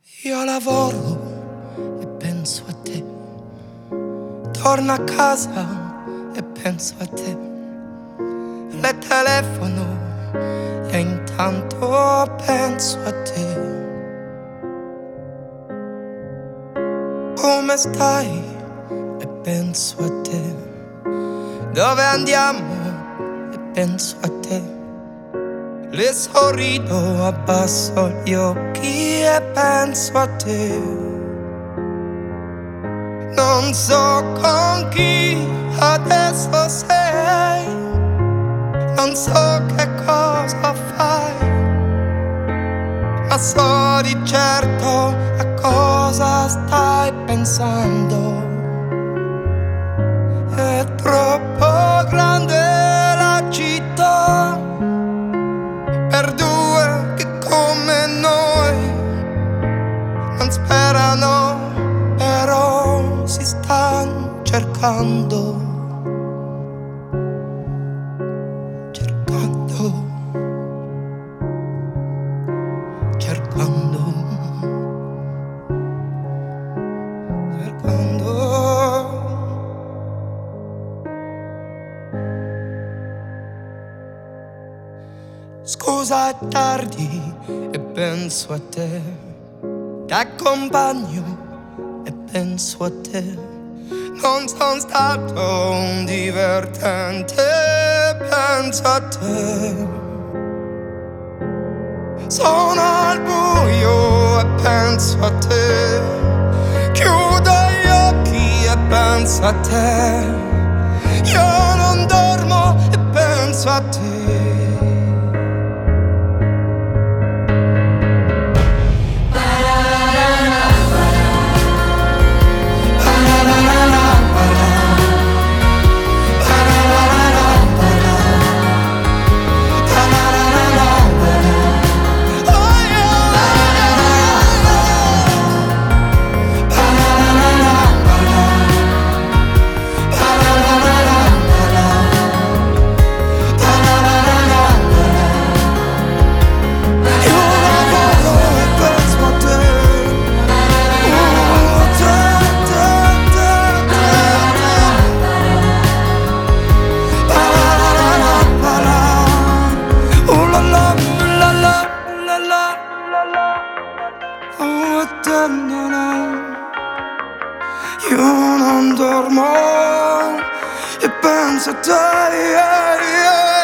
Io lavoro e penso a te, torno a casa e penso a te, le telefono e intanto penso a te. Come stai? E penso a te. Dove andiamo? E penso a te. Le sorrido, abbasso gli occhi e penso a te. Non so con chi adesso sei, non so che cosa fai, ma so di certo a cosa stai pensando. È troppo grande la città per due che come noi non sperano, però si stanno cercando. Scusa, è tardi e penso a te, ti accompagno e penso a te. Non sono stato un divertente, penso a te. Sono al buio e penso a te, chiudo gli occhi e penso a te. Io non dormo e penso a te. Io non dormo e penso a te, yeah, yeah.